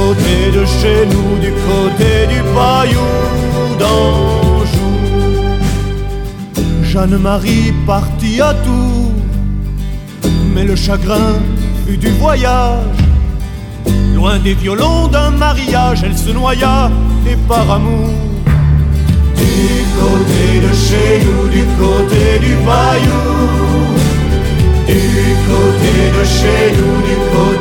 côté de chez nous, du côté du bayou d'Anjou. Jeanne-Marie partit à Tours, mais le chagrin fut du voyage. Loin des violons d'un mariage, elle se noya, et par amour. Du côté de chez nous, du côté du bayou, du côté de chez nous, du côté